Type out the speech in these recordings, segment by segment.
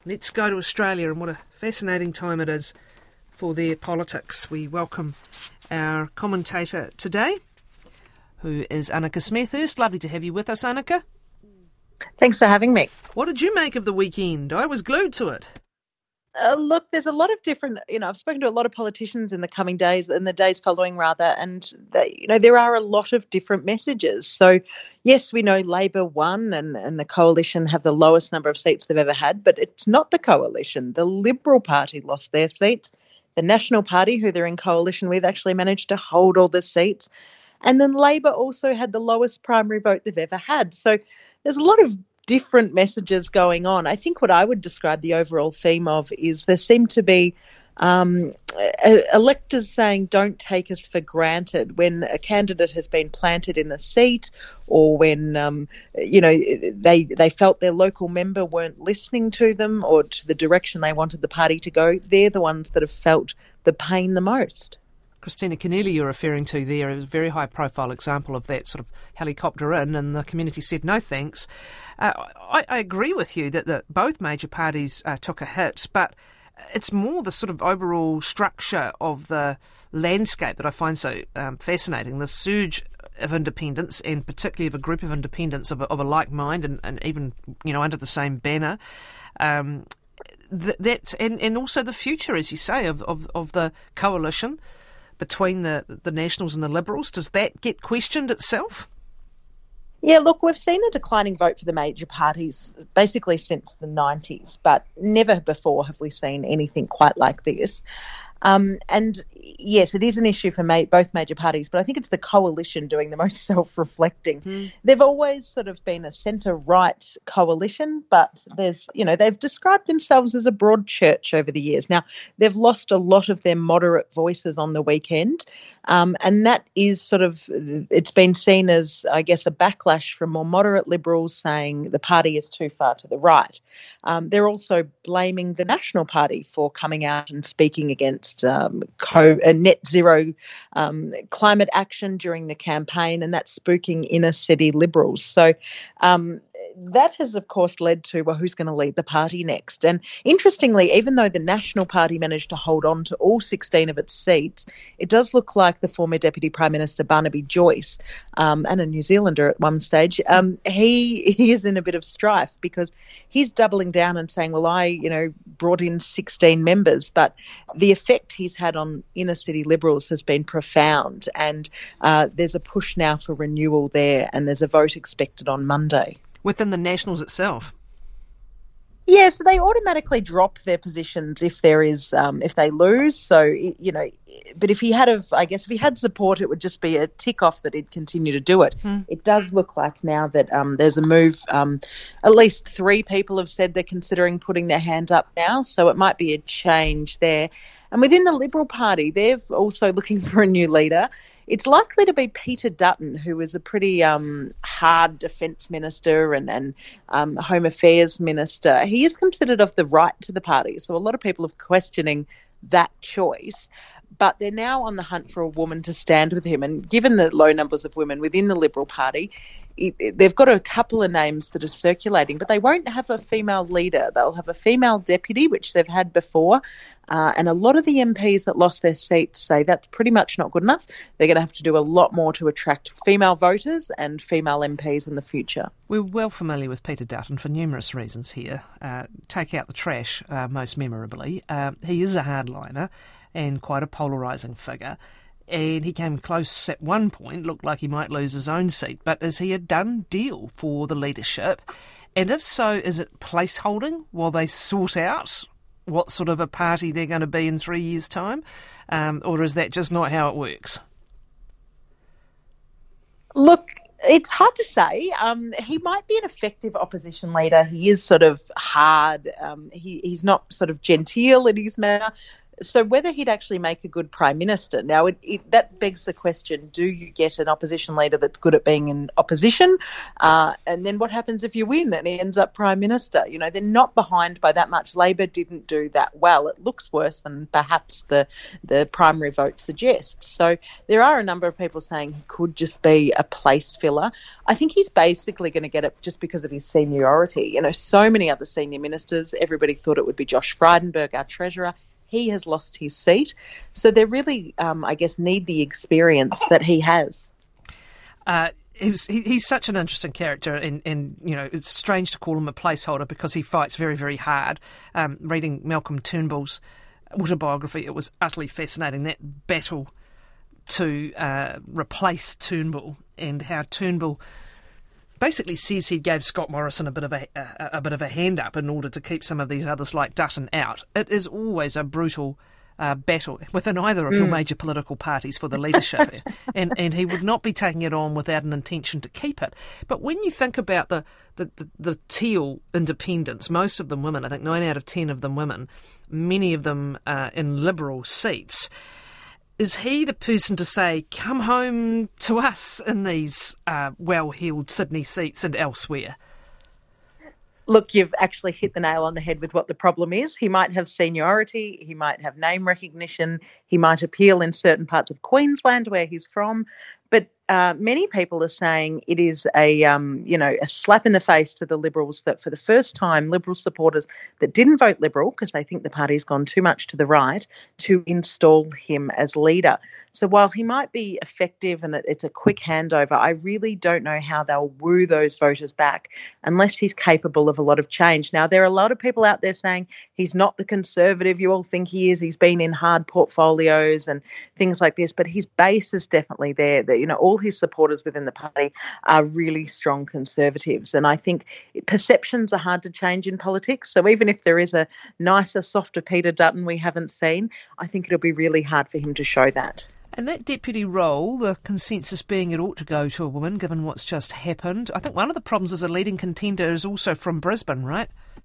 Let's go to Australia, and what a fascinating time it is for their politics. We welcome our commentator today, who is Annika Smethurst. Lovely to have you with us, Annika. Thanks for having me. What did you make of the weekend? I was glued to it. Look, there's a lot of different, I've spoken to a lot of politicians in the coming days, in the days following rather, and there are a lot of different messages. So, yes, we know Labor won and the coalition have the lowest number of seats they've ever had, but it's not the coalition. The Liberal Party lost their seats. The National Party, who they're in coalition with, actually managed to hold all the seats. And then Labor also had the lowest primary vote they've ever had. So there's a lot of different messages going on. I think what I would describe the overall theme of is there seem to be electors saying don't take us for granted when a candidate has been planted in a seat, or when they felt their local member weren't listening to them or to the direction they wanted the party to go. They're the ones that have felt the pain the most. Christina Keneally you're referring to there is a very high-profile example of that sort of helicopter in, and the community said no thanks. I agree with you that both major parties took a hit, but it's more the sort of overall structure of the landscape that I find so fascinating. The surge of independents, and particularly of a group of independents of a like mind, and even under the same banner. That and also the future, as you say, of the coalition between the Nationals and the Liberals. Does that get questioned itself? Yeah, look, we've seen a declining vote for the major parties basically since the 90s, but never before have we seen anything quite like this. And yes, it is an issue for both major parties, but I think it's the coalition doing the most self-reflecting. They've always sort of been a centre-right coalition, but they've described themselves as a broad church over the years. Now, they've lost a lot of their moderate voices on the weekend, and that is it's been seen as, I guess, a backlash from more moderate Liberals saying the party is too far to the right. They're also blaming the National Party for coming out and speaking against net zero climate action during the campaign, and that's spooking inner city Liberals. So that has, of course, led to, who's going to lead the party next? And interestingly, even though the National Party managed to hold on to all 16 of its seats, it does look like the former Deputy Prime Minister Barnaby Joyce, and a New Zealander at one stage, he is in a bit of strife because he's doubling down and saying, well, I brought in 16 members, but the effect he's had on inner city Liberals has been profound, and there's a push now for renewal there, and there's a vote expected on Monday. Within the Nationals itself? Yeah, so they automatically drop their positions if they lose. So, but if he had support, it would just be a tick off that he'd continue to do it. It does look like now that there's a move. At least 3 people have said they're considering putting their hand up now, so it might be a change there. And within the Liberal Party, they're also looking for a new leader. It's likely to be Peter Dutton, who is a pretty hard defence minister and home affairs minister. He is considered of the right to the party, so a lot of people are questioning that choice. But they're now on the hunt for a woman to stand with him. And given the low numbers of women within the Liberal Party, they've got a couple of names that are circulating, but they won't have a female leader. They'll have a female deputy, which they've had before. And a lot of the MPs that lost their seats say that's pretty much not good enough. They're going to have to do a lot more to attract female voters and female MPs in the future. We're well familiar with Peter Dutton for numerous reasons here. Take out the trash, most memorably. He is a hardliner and quite a polarising figure. And he came close at one point, looked like he might lose his own seat. But is he a done deal for the leadership? And if so, is it placeholding while they sort out what sort of a party they're going to be in 3 years' time? Or is that just not how it works? Look, it's hard to say. He might be an effective opposition leader. He is sort of hard. He's not sort of genteel in his manner. So whether he'd actually make a good Prime Minister, now that begs the question, do you get an opposition leader that's good at being in opposition? And then what happens if you win and he ends up Prime Minister? You know, they're not behind by that much. Labor didn't do that well. It looks worse than perhaps the primary vote suggests. So there are a number of people saying he could just be a place filler. I think he's basically going to get it just because of his seniority. You know, so many other senior ministers, everybody thought it would be Josh Frydenberg, our Treasurer. He has lost his seat. So they really, I guess, need the experience that he has. He's such an interesting character, and you know, it's strange to call him a placeholder because he fights very, very hard. Reading Malcolm Turnbull's autobiography, it was utterly fascinating, that battle to replace Turnbull and how Turnbull basically says he gave Scott Morrison a bit of a hand up in order to keep some of these others like Dutton out. It is always a brutal battle within either of your major political parties for the leadership, and he would not be taking it on without an intention to keep it. But when you think about the Teal independents, most of them women, I think 9 out of 10 of them women, many of them in Liberal seats. Is he the person to say, come home to us in these well-heeled Sydney seats and elsewhere? Look, you've actually hit the nail on the head with what the problem is. He might have seniority, he might have name recognition, he might appeal in certain parts of Queensland where he's from, but many people are saying it is a slap in the face to the Liberals that for the first time, Liberal supporters that didn't vote Liberal because they think the party's gone too much to the right, to install him as leader. So while he might be effective and it's a quick handover, I really don't know how they'll woo those voters back unless he's capable of a lot of change. Now, there are a lot of people out there saying he's not the Conservative you all think he is. He's been in hard portfolios and things like this, but his base is definitely there. That, you know, all his supporters within the party are really strong Conservatives. And I think perceptions are hard to change in politics. So even if there is a nicer, softer Peter Dutton we haven't seen, I think it'll be really hard for him to show that. And that deputy role, the consensus being it ought to go to a woman, given what's just happened. I think one of the problems as a leading contender is also from Brisbane, right?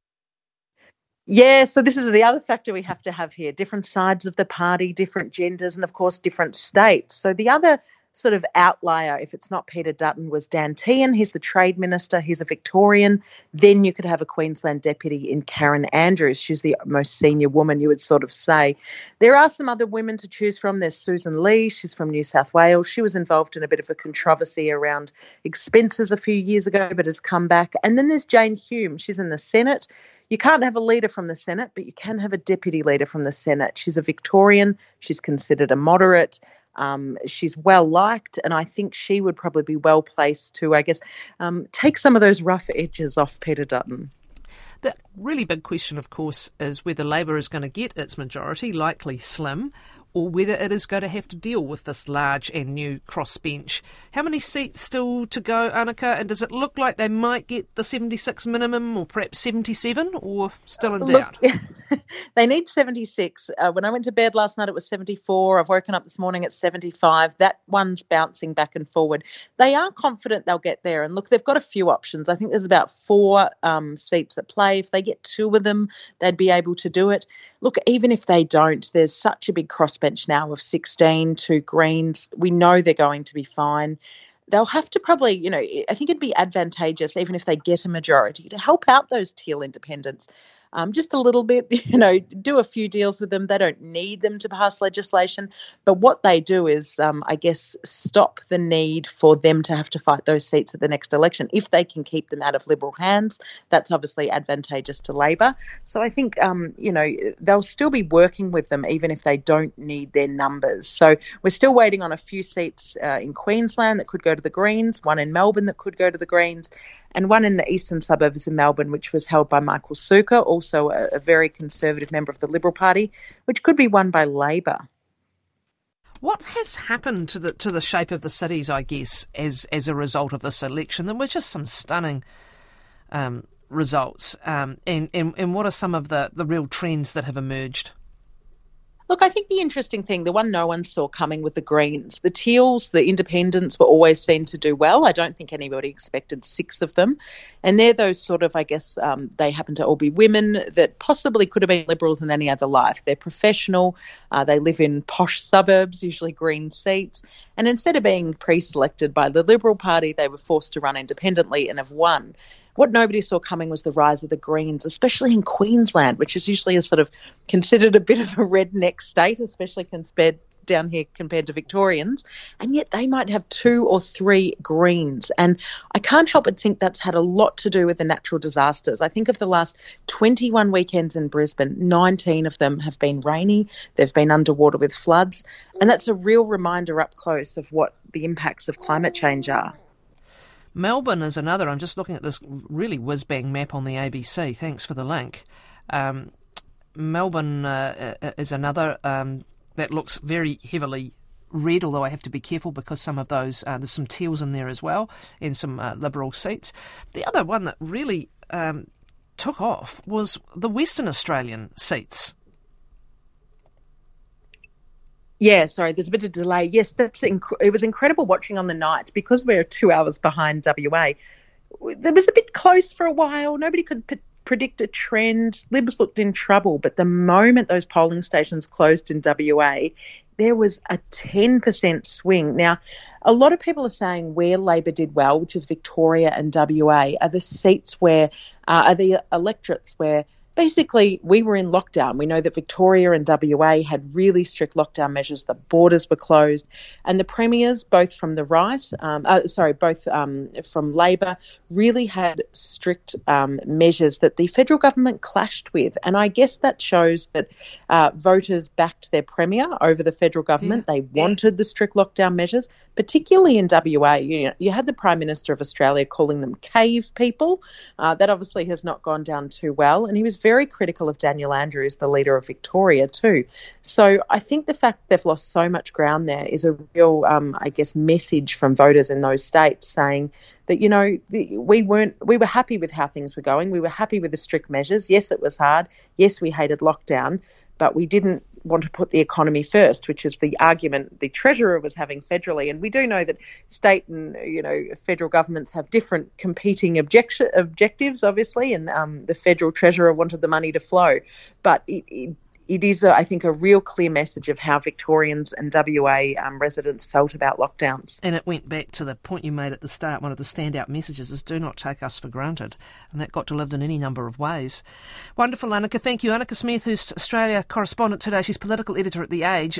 Yeah, so this is the other factor we have to have here. Different sides of the party, different genders, and of course different states. So the other sort of outlier, if it's not Peter Dutton, was Dan Tehan. He's the Trade Minister. He's a Victorian. Then you could have a Queensland deputy in Karen Andrews. She's the most senior woman, you would sort of say. There are some other women to choose from. There's Susan Lee. She's from New South Wales. She was involved in a bit of a controversy around expenses a few years ago, but has come back. And then there's Jane Hume. She's in the Senate. You can't have a leader from the Senate, but you can have a deputy leader from the Senate. She's a Victorian. She's considered a moderate. She's well liked, and I think she would probably be well placed to, I guess, take some of those rough edges off Peter Dutton. The really big question, of course, is whether Labor is going to get its majority, likely slim, or whether it is going to have to deal with this large and new crossbench. How many seats still to go, Annika? And does it look like they might get the 76 minimum or perhaps 77, or still in doubt? They need 76. When I went to bed last night, it was 74. I've woken up this morning at 75. That one's bouncing back and forward. They are confident they'll get there. And look, they've got a few options. I think there's about 4 seats at play. If they get 2 of them, they'd be able to do it. Look, even if they don't, there's such a big crossbench now of 16 to Greens. We know they're going to be fine. They'll have to probably, you know, I think it'd be advantageous, even if they get a majority, to help out those Teal independents. Just a little bit, you know, do a few deals with them. They don't need them to pass legislation. But what they do is, I guess, stop the need for them to have to fight those seats at the next election. If they can keep them out of Liberal hands, that's obviously advantageous to Labor. So I think, you know, they'll still be working with them even if they don't need their numbers. So we're still waiting on a few seats in Queensland that could go to the Greens, one in Melbourne that could go to the Greens, and one in the eastern suburbs of Melbourne, which was held by Michael Sukkar, also a very conservative member of the Liberal Party, which could be won by Labor. What has happened to the shape of the cities, I guess, as a result of this election? There were just some stunning results. And what are some of the real trends that have emerged? Look, I think the interesting thing, the one no one saw coming with the Greens, the Teals, the Independents were always seen to do well. I don't think anybody expected 6 of them. And they're those sort of, I guess, they happen to all be women that possibly could have been Liberals in any other life. They're professional. They live in posh suburbs, usually Green seats. And instead of being pre-selected by the Liberal Party, they were forced to run independently and have won. What nobody saw coming was the rise of the Greens, especially in Queensland, which is usually a sort of considered a bit of a redneck state, especially down here compared to Victorians, and yet they might have 2 or 3 Greens. And I can't help but think that's had a lot to do with the natural disasters. I think of the last 21 weekends in Brisbane, 19 of them have been rainy, they've been underwater with floods, and that's a real reminder up close of what the impacts of climate change are. Melbourne is another. I'm just looking at this really whiz-bang map on the ABC. Thanks for the link. Melbourne is another that looks very heavily red, although I have to be careful because some of those, there's some Teals in there as well and some Liberal seats. The other one that really took off was the Western Australian seats. Yeah, sorry, there's a bit of delay. Yes, it was incredible watching on the night because we're 2 hours behind WA. There was a bit close for a while. Nobody could predict a trend. Libs looked in trouble, but the moment those polling stations closed in WA, there was a 10% swing. Now, a lot of people are saying where Labor did well, which is Victoria and WA, are the seats are the electorates where basically we were in lockdown. We know that Victoria and WA had really strict lockdown measures. The borders were closed, and the premiers, both from the right, from Labor, really had strict measures that the federal government clashed with. And I guess that shows that voters backed their premier over the federal government. Yeah. They wanted the strict lockdown measures, particularly in WA. You had the Prime Minister of Australia calling them cave people. That obviously has not gone down too well, and he was very critical of Daniel Andrews, the leader of Victoria, too. So I think the fact they've lost so much ground there is a real, message from voters in those states saying that, we were happy with how things were going. We were happy with the strict measures. Yes, it was hard. Yes, we hated lockdown, but we didn't want to put the economy first, which is the argument the Treasurer was having federally. And we do know that state and, federal governments have different competing objectives, obviously, and the federal Treasurer wanted the money to flow. But it is, I think, a real clear message of how Victorians and WA residents felt about lockdowns. And it went back to the point you made at the start. One of the standout messages is do not take us for granted. And that got delivered in any number of ways. Wonderful, Annika. Thank you. Annika Smethurst, Australia correspondent today. She's political editor at The Age.